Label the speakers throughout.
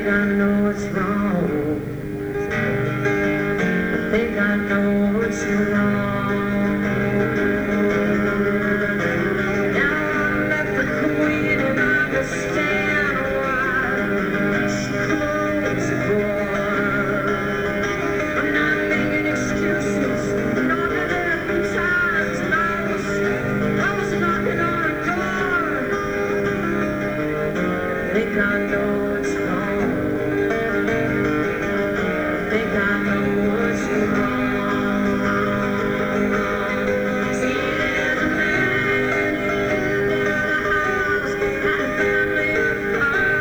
Speaker 1: think I know it's wrong. I think I know it's wrong. Now I'm left the queen and I understand why she closed the door. I'm not making excuses, not at every times, and I was knocking on a door. I think I know it's wrong. I think I know what's wrong. See, there's a man in the house, got a family of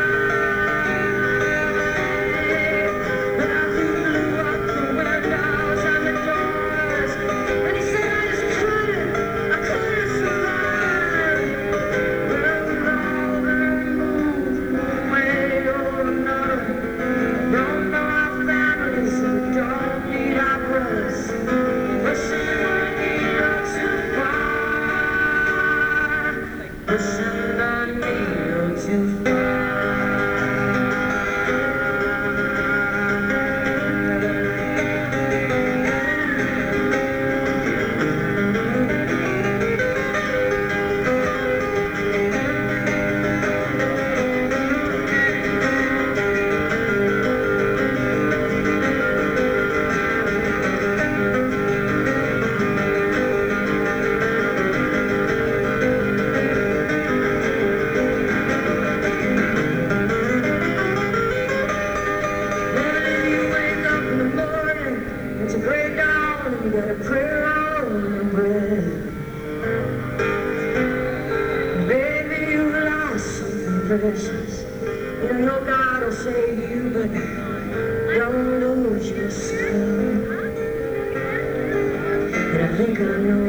Speaker 1: five. But I blew up the windows and the doors, and he said I just couldn't survive. Well, we're all gonna move one way or another. Don't know our families, and we don't need our brothers. Pushing the needle too far. Pushing the needle too far. It's a great dawn and you got a prayer on your breath. Baby, you lost something precious. You know God will save you, but don't lose yourself. And I think I know